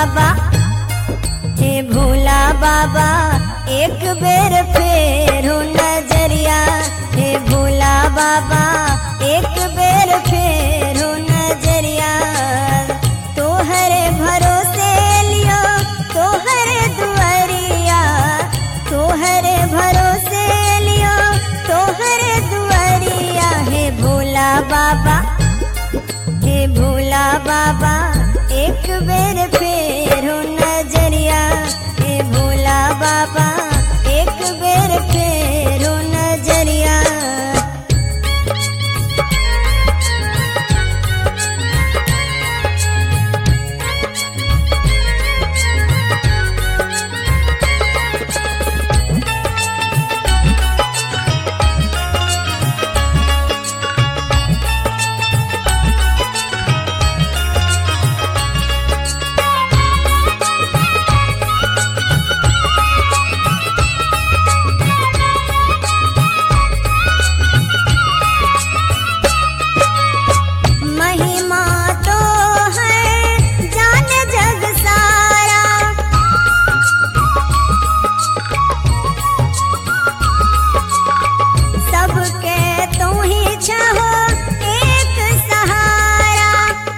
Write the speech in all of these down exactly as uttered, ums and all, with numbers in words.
बाबा, हे भोला बाबा एक बेर फेरो नजरिया, हे भोला बाबा एक बेर फेरो नजरिया। तोहरे भरोसे लियो तोहरे दुआरिया, तोहरे भरोसे लियो तोहरे दुआरिया। हे भोला बाबा, हे भोला बाबा एक बेर फेरो नजरिया, हे भोला बाबा एक बेर फेरो नजरिया। महिमा तो है जाने जग सारा, सबके तू ही चाहो एक सहारा।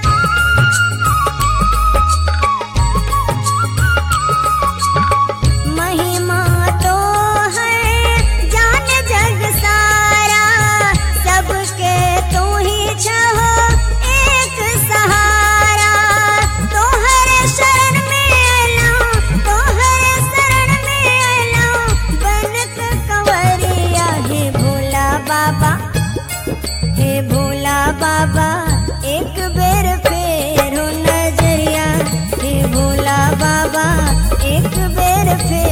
महिमा तो है जाने जग सारा, सबके तू ही चाहो एक सहारा। तोहरे शरण में आना, तोहरे शरण में आना बनत कंवरिया। हे भोला बाबा, हे भोला बाबा एक बेर फेरो नजरिया, हे भोला बाबा एक बेर फेरो